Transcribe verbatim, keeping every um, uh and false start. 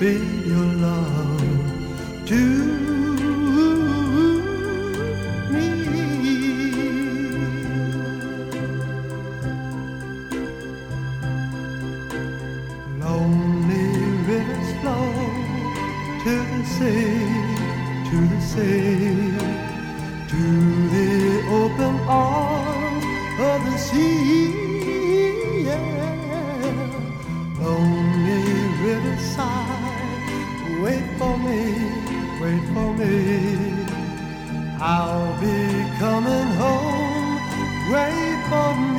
bid your love to me. Lonely rivers flow to the sea, to the sea, to the open arms of the sea. Yeah. Lonely riverside, wait for me, wait for me. I'll be coming home, wait for me.